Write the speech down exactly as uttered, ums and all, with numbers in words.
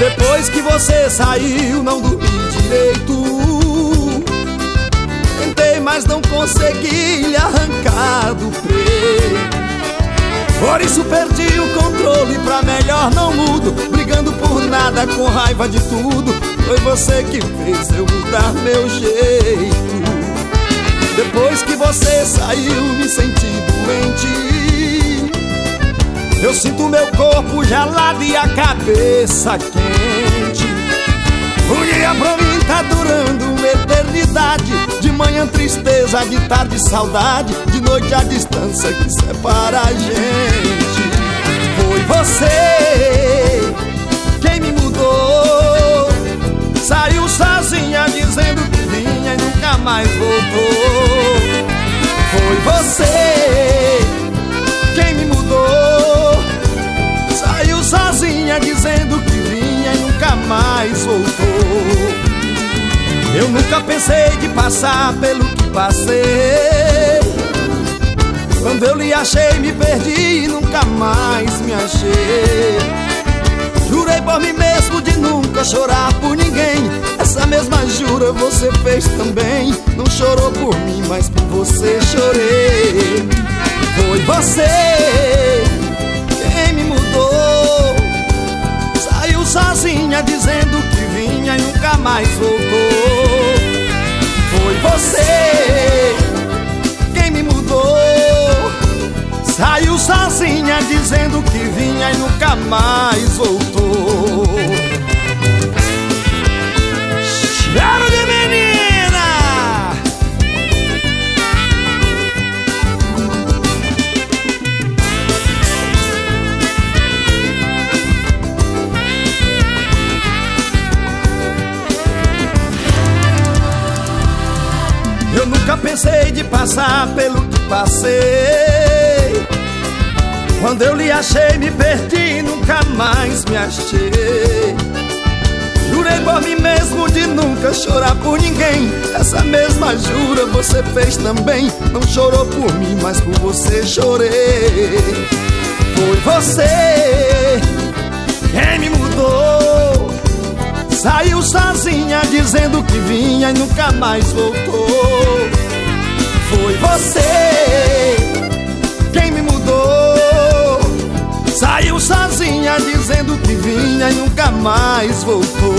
Depois que você saiu, não dormi direito. Tentei, mas não consegui lhe arrancar do peito. Por isso perdi o controle, pra melhor não mudo. Brigando por nada, com raiva de tudo. Foi você que fez eu mudar meu jeito. Depois que você saiu, me senti doente. Eu sinto meu corpo gelado e a cabeça quente. O dia pra mim tá durando uma eternidade. De manhã tristeza, de tarde saudade, de noite a distância que separa a gente. Foi você quem me mudou. Saiu sozinha dizendo que vinha e nunca mais voltou. Foi você quem me mudou. Saiu sozinha dizendo que vinha e nunca mais voltou. Eu nunca pensei de passar pelo que passei. Quando eu lhe achei, me perdi e nunca mais me achei. Jurei por mim mesmo de nunca chorar por ninguém. Essa mesma jura você fez também. Não chorou por mim, mas por você chorei. Foi você quem me mudou. Saiu sozinha dizendo que vinha e nunca mais voltou. Foi você quem me mudou. Saiu sozinha dizendo que vinha e nunca mais voltou. Cheiro de menina! Eu nunca pensei de passar pelo que passei. Quando eu lhe achei, me perdi e nunca mais me achei. Jurei por mim mesmo de nunca chorar por ninguém. Essa mesma jura você fez também. Não chorou por mim, mas por você chorei. Foi você quem me mudou. Saiu sozinha dizendo que vinha e nunca mais voltou. Foi você quem me mudou. Saiu sozinha dizendo que vinha e nunca mais voltou.